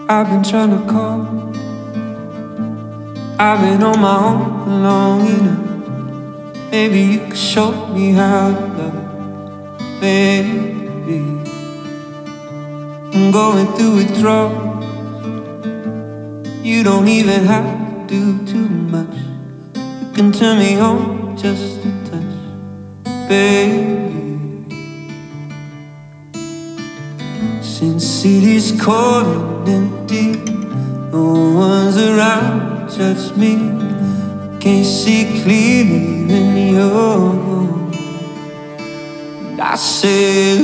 I've been trying to call. I've been on my own long enough. Maybe you could show me how to love, baby. I'm going through withdrawals. You don't even have to do too much. You can turn me on just a touch, baby. Since city's cold and empty, no one's around to touch me. Can't see clearly when you're gone. And I say,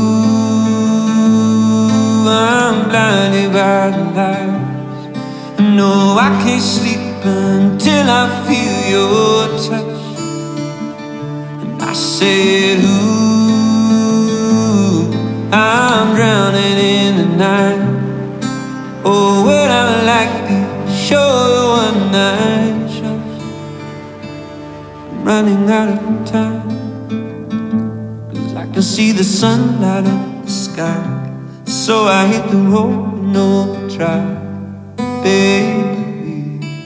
ooh, I'm blinded by the lights. No, I can't sleep until I feel your touch. And I said, ooh, I'm drowning in the night. Oh, would I like to show you one night show? I'm running out of time, 'cause I can see the sun light up the sky. So I hit the road and overdrive, baby.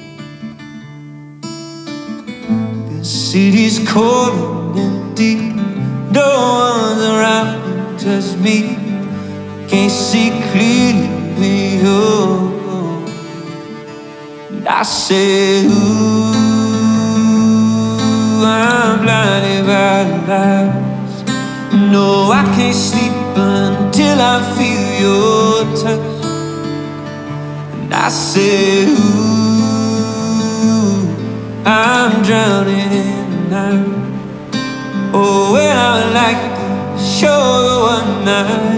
The city's cold and empty, no one's around to touch me. Can't see clearly when you're gone. And I said, ooh, I'm blinded by the lights. No, I can't sleep until I feel your touch. And I said, ooh, I'm drowning in the night. Oh, well, I would like to show you one night.